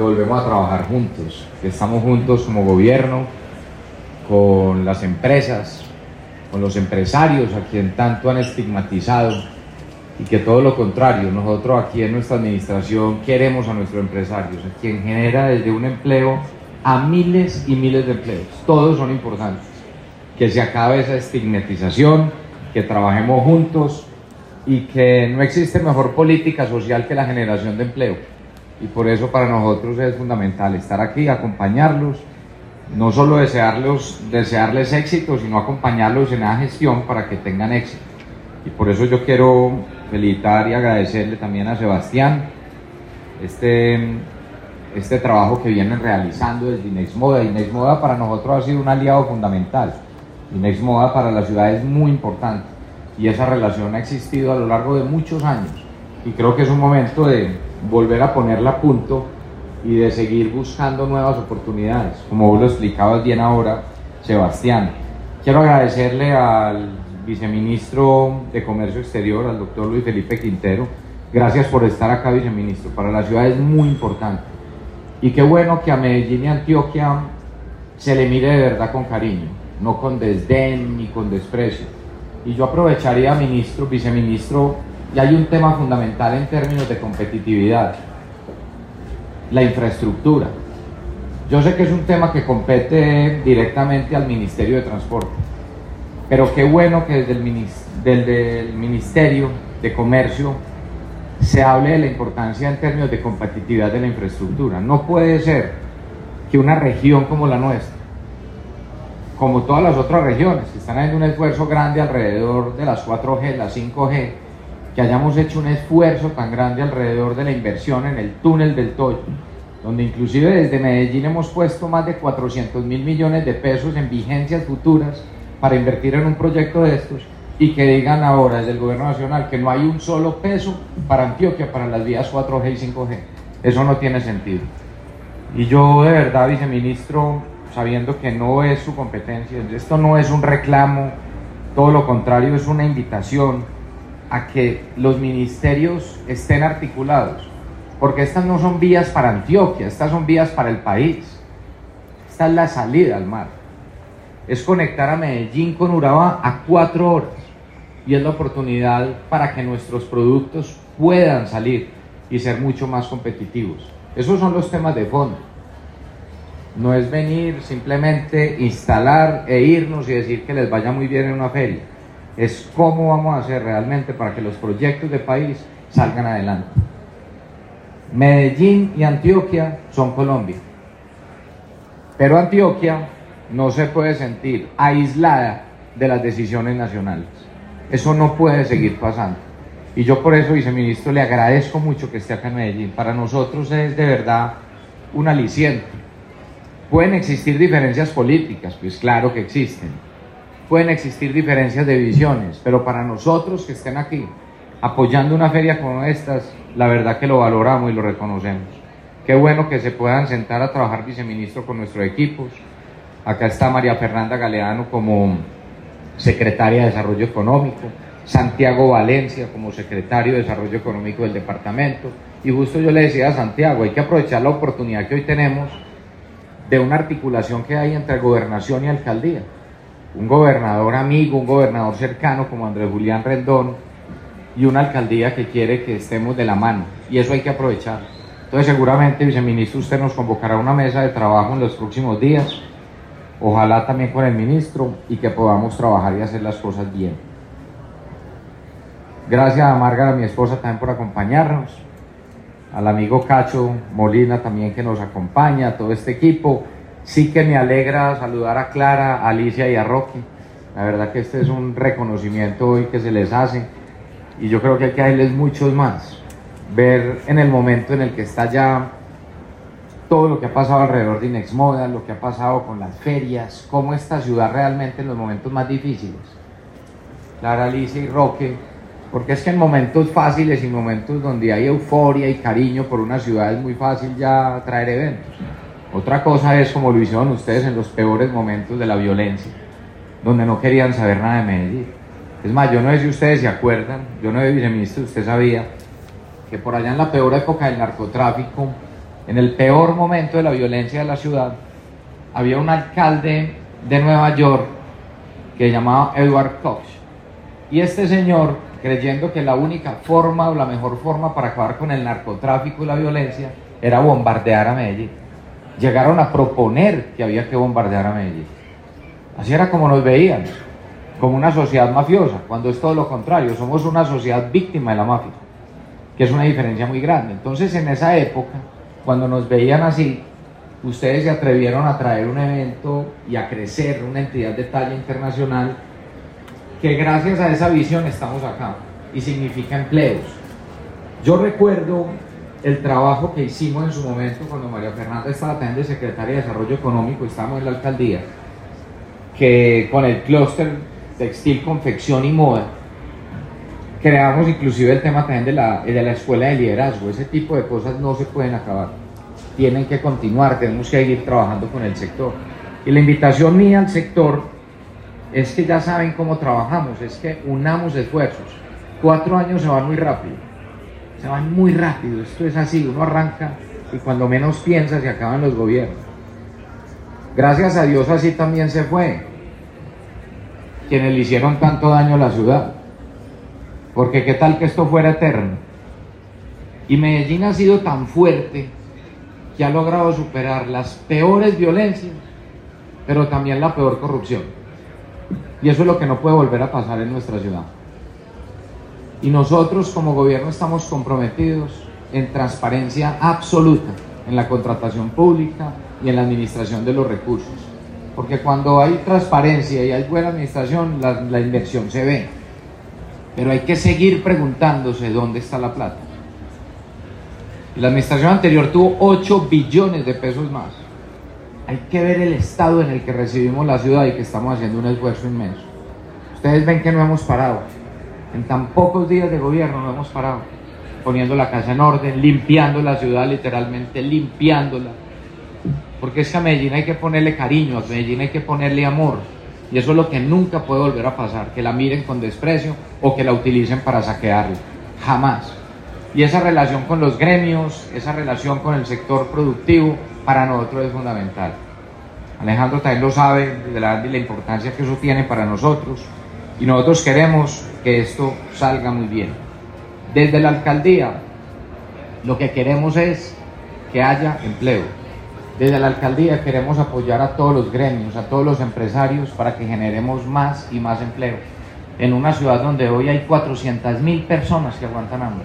que volvemos a trabajar juntos, que estamos juntos como gobierno, con las empresas, con los empresarios a quien tanto han estigmatizado, y que todo lo contrario, nosotros aquí en nuestra administración queremos a nuestros empresarios, a quien genera desde un empleo a miles y miles de empleos, todos son importantes, que se acabe esa estigmatización, que trabajemos juntos y que no existe mejor política social que la generación de empleo, y por eso para nosotros es fundamental estar aquí, acompañarlos, no solo desearles éxito, sino acompañarlos en la gestión para que tengan éxito. Y por eso yo quiero felicitar y agradecerle también a Sebastián este trabajo que vienen realizando desde Inexmoda. Inexmoda para nosotros ha sido un aliado fundamental. Inexmoda para la ciudad es muy importante y esa relación ha existido a lo largo de muchos años, y creo que es un momento de volver a ponerla a punto y de seguir buscando nuevas oportunidades, como vos lo explicabas bien ahora, Sebastián. Quiero agradecerle al viceministro de Comercio Exterior, al doctor Luis Felipe Quintero. Gracias por estar acá, viceministro. Para la ciudad es muy importante. Y qué bueno que a Medellín y Antioquia se le mire de verdad con cariño, no con desdén ni con desprecio. Y yo aprovecharía, ministro, viceministro, y hay un tema fundamental en términos de competitividad: la infraestructura. Yo sé que es un tema que compete directamente al Ministerio de Transporte, pero qué bueno que desde el Ministerio de Comercio se hable de la importancia en términos de competitividad de la infraestructura. No puede ser que una región como la nuestra, como todas las otras regiones que están haciendo un esfuerzo grande alrededor de las 4G, las 5G, que hayamos hecho un esfuerzo tan grande alrededor de la inversión en el túnel del Toyo, donde inclusive desde Medellín hemos puesto más de 400.000 millones de pesos en vigencias futuras para invertir en un proyecto de estos, y que digan ahora desde el gobierno nacional que no hay un solo peso para Antioquia para las vías 4G y 5G. Eso no tiene sentido. Y yo de verdad, viceministro, sabiendo que no es su competencia, esto no es un reclamo, todo lo contrario, es una invitación a que los ministerios estén articulados, porque estas no son vías para Antioquia, estas son vías para el país. Esta es la salida al mar, es conectar a Medellín con Urabá a 4 horas, y es la oportunidad para que nuestros productos puedan salir y ser mucho más competitivos. Esos son los temas de fondo. No es venir simplemente instalar e irnos y decir que les vaya muy bien en una feria. Es cómo vamos a hacer realmente para que los proyectos de país salgan adelante. Medellín y Antioquia son Colombia, pero Antioquia no se puede sentir aislada de las decisiones nacionales. Eso no puede seguir pasando. Y yo por eso, viceministro, le agradezco mucho que esté acá en Medellín. Para nosotros es de verdad un aliciente. Pueden existir diferencias políticas, pues claro que existen. Pueden existir diferencias de visiones, pero para nosotros que estén aquí apoyando una feria como estas, la verdad que lo valoramos y lo reconocemos. Qué bueno que se puedan sentar a trabajar, viceministro, con nuestros equipos. Acá está María Fernanda Galeano como secretaria de Desarrollo Económico, Santiago Valencia como secretario de Desarrollo Económico del departamento, y justo yo le decía a Santiago, hay que aprovechar la oportunidad que hoy tenemos de una articulación que hay entre gobernación y alcaldía, un gobernador amigo, un gobernador cercano como Andrés Julián Rendón, y una alcaldía que quiere que estemos de la mano, y eso hay que aprovechar. Entonces seguramente, viceministro, usted nos convocará a una mesa de trabajo en los próximos días, ojalá también con el ministro, y que podamos trabajar y hacer las cosas bien. Gracias a Márgara, mi esposa, también por acompañarnos, al amigo Cacho Molina también que nos acompaña, a todo este equipo. Sí que me alegra saludar a Clara, a Alicia y a Rocky. La verdad que este es un reconocimiento hoy que se les hace, y yo creo que hay que darles muchos más. Ver en el momento en el que está ya todo lo que ha pasado alrededor de Inexmoda, lo que ha pasado con las ferias, cómo esta ciudad realmente en los momentos más difíciles, Clara, Alicia y Roque, porque es que en momentos fáciles y momentos donde hay euforia y cariño por una ciudad es muy fácil ya traer eventos. Otra cosa es como lo hicieron ustedes en los peores momentos de la violencia, donde no querían saber nada de Medellín. Es más, yo no sé si ustedes se acuerdan, yo no soy viceministro, usted sabía que por allá en la peor época del narcotráfico, en el peor momento de la violencia de la ciudad, había un alcalde de Nueva York que se llamaba Edward Koch. Y este señor, creyendo que la única forma o la mejor forma para acabar con el narcotráfico y la violencia era bombardear a Medellín. Llegaron a proponer que había que bombardear a Medellín. Así era como nos veían, como una sociedad mafiosa, cuando es todo lo contrario, somos una sociedad víctima de la mafia, que es una diferencia muy grande. Entonces, en esa época, cuando nos veían así, ustedes se atrevieron a traer un evento y a crecer una entidad de talla internacional, que gracias a esa visión estamos acá, y significa empleos. Yo recuerdo el trabajo que hicimos en su momento cuando María Fernanda estaba también de secretaria de Desarrollo Económico, estábamos en la alcaldía, que con el clúster textil, confección y moda, creamos inclusive el tema también de la escuela de liderazgo. Ese tipo de cosas no se pueden acabar, tienen que continuar, tenemos que seguir trabajando con el sector. Y la invitación mía al sector es que ya saben cómo trabajamos, es que unamos esfuerzos. 4 años se van muy rápido, esto es así, uno arranca y cuando menos piensa se acaban los gobiernos. Gracias a Dios así también se fue quienes le hicieron tanto daño a la ciudad, porque qué tal que esto fuera eterno. Y Medellín ha sido tan fuerte que ha logrado superar las peores violencias, pero también la peor corrupción, y eso es lo que no puede volver a pasar en nuestra ciudad. Y nosotros como gobierno estamos comprometidos en transparencia absoluta en la contratación pública y en la administración de los recursos, porque cuando hay transparencia y hay buena administración, la inversión se ve, pero hay que seguir preguntándose dónde está la plata. La administración anterior tuvo 8 billones de pesos más. Hay que ver el estado en el que recibimos la ciudad y que estamos haciendo un esfuerzo inmenso. Ustedes ven que no hemos parado, en tan pocos días de gobierno no hemos parado, poniendo la casa en orden, limpiando la ciudad, literalmente limpiándola, porque es que a Medellín hay que ponerle cariño, a Medellín hay que ponerle amor, y eso es lo que nunca puede volver a pasar, que la miren con desprecio o que la utilicen para saquearla, jamás. Y esa relación con los gremios, esa relación con el sector productivo, para nosotros es fundamental. Alejandro también lo sabe, de la importancia que eso tiene para nosotros, y nosotros queremos que esto salga muy bien. Desde la alcaldía, lo que queremos es que haya empleo. Desde la alcaldía queremos apoyar a todos los gremios, a todos los empresarios, para que generemos más y más empleo. En una ciudad donde hoy hay 400.000 personas que aguantan hambre,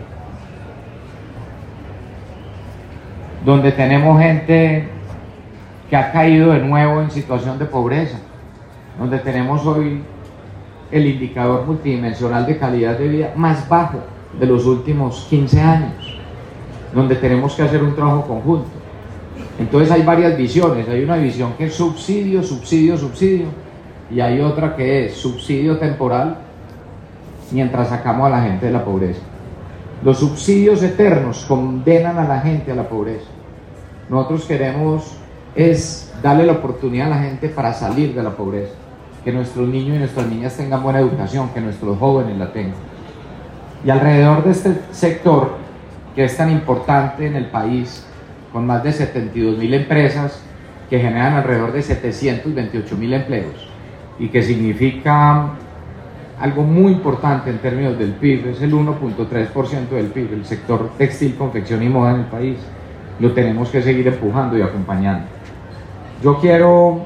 donde tenemos gente que ha caído de nuevo en situación de pobreza, donde tenemos hoy el indicador multidimensional de calidad de vida más bajo de los últimos 15 años, donde tenemos que hacer un trabajo conjunto. Entonces hay varias visiones, hay una visión que es subsidio, subsidio, subsidio, y hay otra que es subsidio temporal mientras sacamos a la gente de la pobreza. Los subsidios eternos condenan a la gente a la pobreza. Nosotros queremos es darle la oportunidad a la gente para salir de la pobreza, que nuestros niños y nuestras niñas tengan buena educación, que nuestros jóvenes la tengan. Y alrededor de este sector, que es tan importante en el país, con más de 72.000 empresas que generan alrededor de 728.000 empleos, y que significa algo muy importante en términos del PIB, es el 1.3% del PIB, el sector textil, confección y moda en el país. Lo tenemos que seguir empujando y acompañando. Yo quiero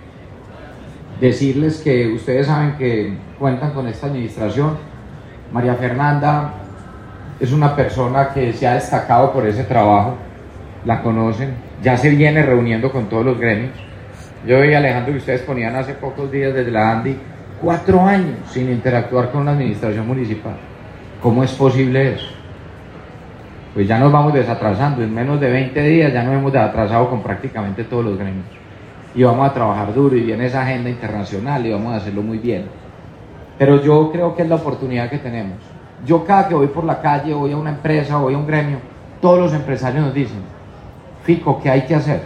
decirles que ustedes saben que cuentan con esta administración. María Fernanda es una persona que se ha destacado por ese trabajo, la conocen, ya se viene reuniendo con todos los gremios. Yo y Alejandro, que ustedes ponían hace pocos días desde la ANDI, 4 años sin interactuar con la administración municipal. ¿Cómo es posible eso? Pues ya nos vamos desatrasando, en menos de 20 días ya nos hemos desatrasado con prácticamente todos los gremios. Y vamos a trabajar duro y viene esa agenda internacional y vamos a hacerlo muy bien. Pero yo creo que es la oportunidad que tenemos. Yo cada que voy por la calle, voy a una empresa, voy a un gremio, todos los empresarios nos dicen: Fico, ¿qué hay que hacer?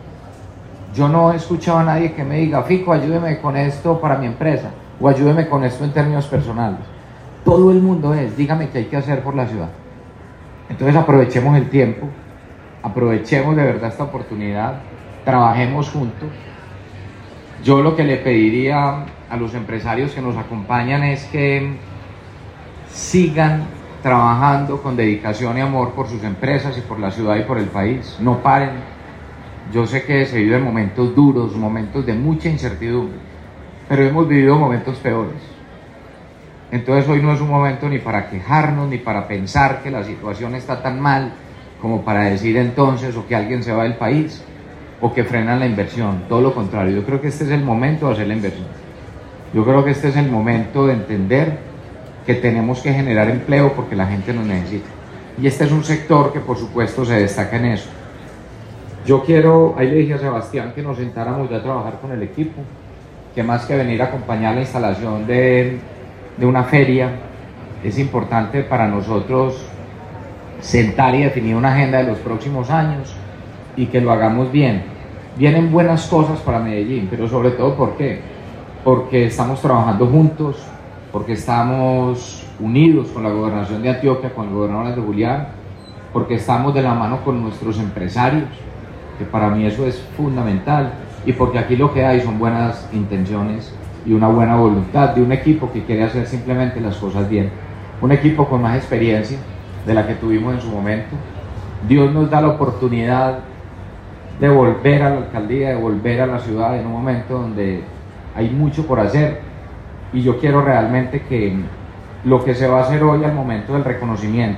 Yo no he escuchado a nadie que me diga: Fico, ayúdeme con esto para mi empresa, o ayúdeme con esto en términos personales. Todo el mundo es: dígame qué hay que hacer por la ciudad. Entonces aprovechemos el tiempo, aprovechemos de verdad esta oportunidad, trabajemos juntos. Yo lo que le pediría a los empresarios que nos acompañan es que sigan trabajando con dedicación y amor por sus empresas y por la ciudad y por el país. No paren. Yo sé que se viven momentos duros, momentos de mucha incertidumbre, pero hemos vivido momentos peores. Entonces hoy no es un momento ni para quejarnos, ni para pensar que la situación está tan mal como para decir entonces o que alguien se va del país o que frenan la inversión. Todo lo contrario, yo creo que este es el momento de hacer la inversión. Yo creo que este es el momento de entender que tenemos que generar empleo porque la gente nos necesita. Y este es un sector que por supuesto se destaca en eso. Yo quiero, ahí le dije a Sebastián que nos sentáramos ya a trabajar con el equipo, que más que venir a acompañar la instalación de una feria, es importante para nosotros sentar y definir una agenda de los próximos años y que lo hagamos bien. Vienen buenas cosas para Medellín, pero sobre todo ¿por qué? Porque estamos trabajando juntos, porque estamos unidos con la gobernación de Antioquia, con el gobernador Andrés Julián, porque estamos de la mano con nuestros empresarios, que para mí eso es fundamental, y porque aquí lo que hay son buenas intenciones y una buena voluntad de un equipo que quiere hacer simplemente las cosas bien, un equipo con más experiencia de la que tuvimos en su momento. Dios nos da la oportunidad de volver a la alcaldía, de volver a la ciudad en un momento donde hay mucho por hacer, y yo quiero realmente que lo que se va a hacer hoy al momento del reconocimiento,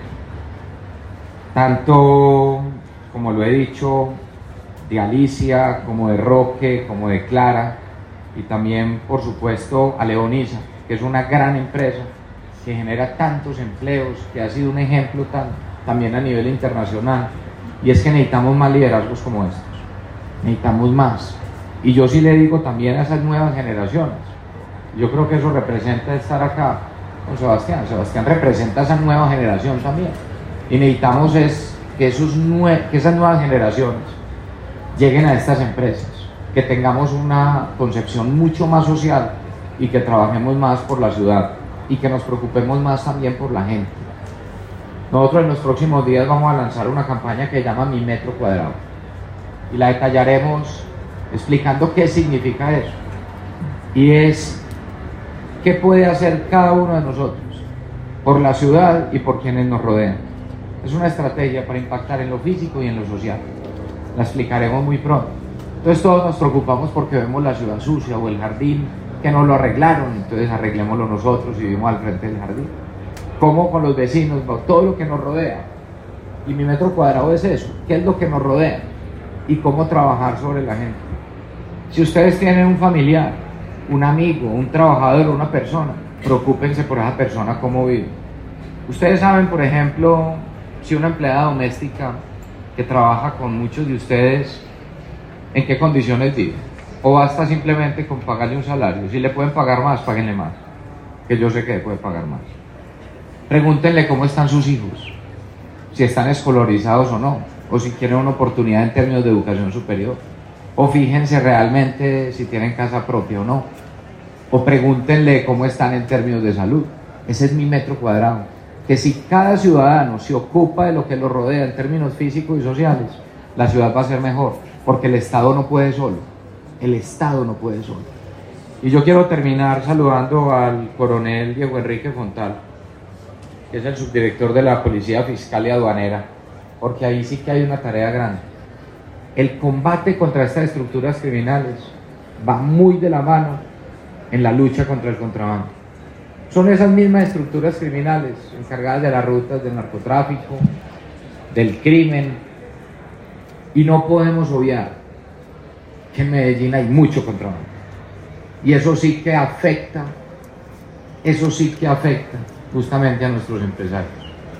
tanto como lo he dicho, de Alicia, como de Roque, como de Clara, y también por supuesto a Leonisa, que es una gran empresa que genera tantos empleos, que ha sido un ejemplo también a nivel internacional, y es que necesitamos más liderazgos como estos, necesitamos más. Y yo sí le digo también a esas nuevas generaciones, yo creo que eso representa estar acá con Sebastián. Sebastián representa a esa nueva generación también, y necesitamos que esas nuevas generaciones lleguen a estas empresas, que tengamos una concepción mucho más social y que trabajemos más por la ciudad y que nos preocupemos más también por la gente. Nosotros en los próximos días vamos a lanzar una campaña que se llama Mi Metro Cuadrado, y la detallaremos explicando qué significa eso, y es qué puede hacer cada uno de nosotros por la ciudad y por quienes nos rodean. Es una estrategia para impactar en lo físico y en lo social. La explicaremos muy pronto. Entonces todos nos preocupamos porque vemos la ciudad sucia o el jardín que no lo arreglaron, entonces arreglémoslo nosotros y vivimos al frente del jardín. Como con los vecinos, todo lo que nos rodea. Y Mi Metro Cuadrado es eso, qué es lo que nos rodea y cómo trabajar sobre la gente. Si ustedes tienen un familiar, un amigo, un trabajador, una persona, preocúpense por esa persona, cómo vive. Ustedes saben, por ejemplo, si una empleada doméstica que trabaja con muchos de ustedes, ¿en qué condiciones vive? O basta simplemente con pagarle un salario. Si le pueden pagar más, páguenle más, que yo sé que le pueden pagar más. Pregúntenle cómo están sus hijos, si están escolarizados o no, o si quieren una oportunidad en términos de educación superior, o fíjense realmente si tienen casa propia o no, o pregúntenle cómo están en términos de salud. Ese es Mi Metro Cuadrado, que si cada ciudadano se ocupa de lo que lo rodea en términos físicos y sociales, la ciudad va a ser mejor, porque el Estado no puede solo, el Estado no puede solo. Y yo quiero terminar saludando al coronel Diego Enrique Fontal, que es el subdirector de la Policía Fiscal y Aduanera, porque ahí sí que hay una tarea grande. El combate contra estas estructuras criminales va muy de la mano en la lucha contra el contrabando. Son esas mismas estructuras criminales encargadas de las rutas del narcotráfico, del crimen, y no podemos obviar que en Medellín hay mucho contrabando, y eso sí que afecta justamente a nuestros empresarios.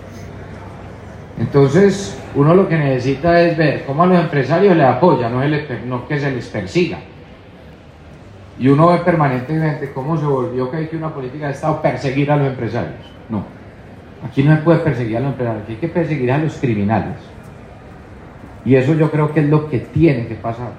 Entonces uno lo que necesita es ver cómo a los empresarios les apoya, no que se les persiga. Y uno ve permanentemente cómo se volvió que hay que una política de Estado perseguir a los empresarios. No, aquí no se puede perseguir a los empresarios, aquí hay que perseguir a los criminales. Y eso yo creo que es lo que tiene que pasar.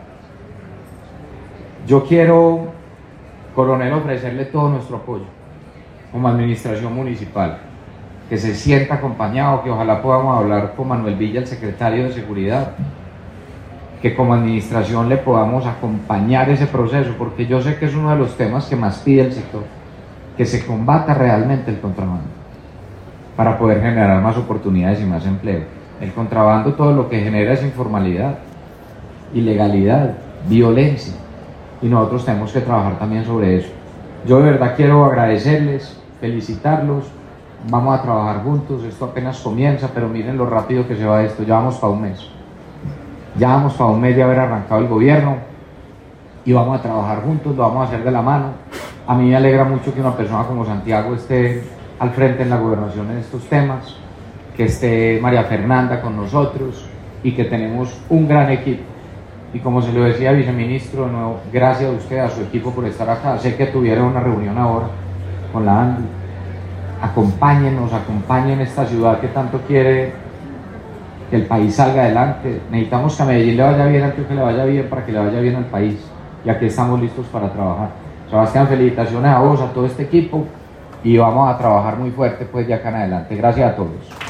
Yo quiero, coronel, ofrecerle todo nuestro apoyo como administración municipal. que se sienta acompañado, que ojalá podamos hablar con Manuel Villa, el secretario de Seguridad, que como administración le podamos acompañar ese proceso, porque yo sé que es uno de los temas que más pide el sector, que se combata realmente el contrabando, para poder generar más oportunidades y más empleo. El contrabando todo lo que genera es informalidad, ilegalidad, violencia, y nosotros tenemos que trabajar también sobre eso. Yo de verdad quiero agradecerles, felicitarlos, vamos a trabajar juntos, esto apenas comienza, pero miren lo rápido que se va esto, ya vamos para un mes. Ya vamos para un mes de haber arrancado el gobierno y vamos a trabajar juntos, lo vamos a hacer de la mano. A mí me alegra mucho que una persona como Santiago esté al frente en la gobernación en estos temas, que esté María Fernanda con nosotros y que tenemos un gran equipo. Y como se lo decía viceministro, de nuevo, gracias a usted, a su equipo por estar acá. Sé que tuvieron una reunión ahora con la ANDI. Acompáñenos, acompañen esta ciudad que tanto quiere que el país salga adelante. Necesitamos que a Medellín le vaya bien, a Antioquia le vaya bien, para que le vaya bien al país. Y aquí estamos listos para trabajar. Sebastián, felicitaciones a vos, a todo este equipo, y vamos a trabajar muy fuerte pues de acá en adelante. Gracias a todos.